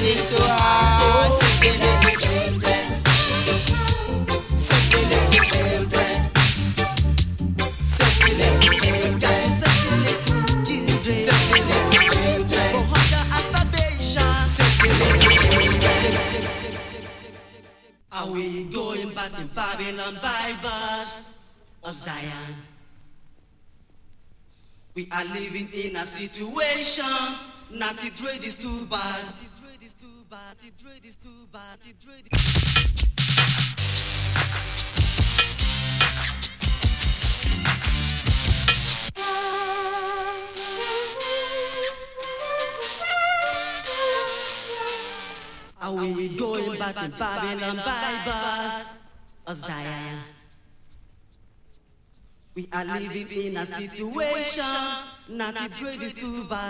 is so hard. Something like the children. Something like the children. Something like the children. Something like the children. Something like the children. For hunger and starvation. Something like the children. Are we going back to Babylon by bus or Zion? We are living in a situation. Not the trade is too bad. The trade is too bad. The trade is too bad. The trade is Are we going back to Babylon by bus or Zion? We are living in a situation. Not the trade is too bad.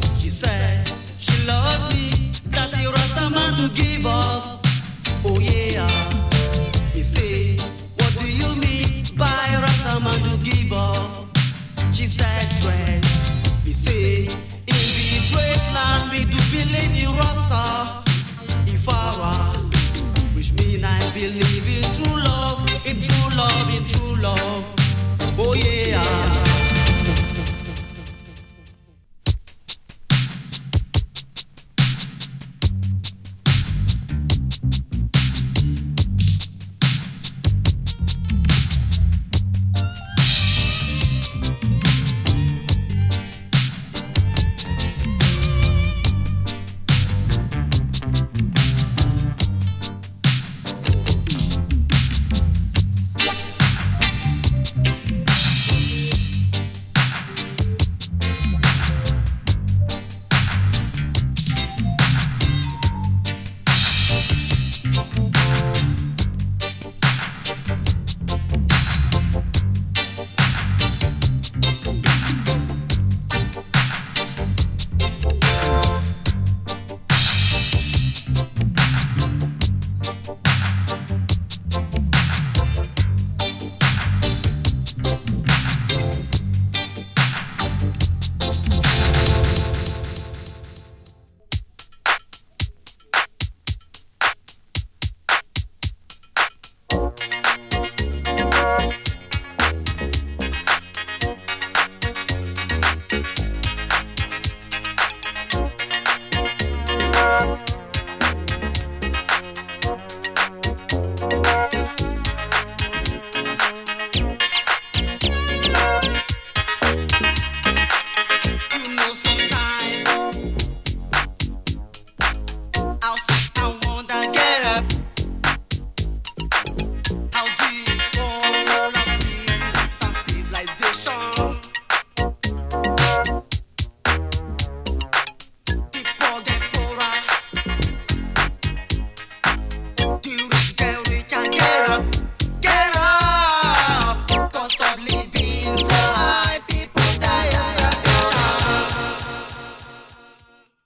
Oh yeah.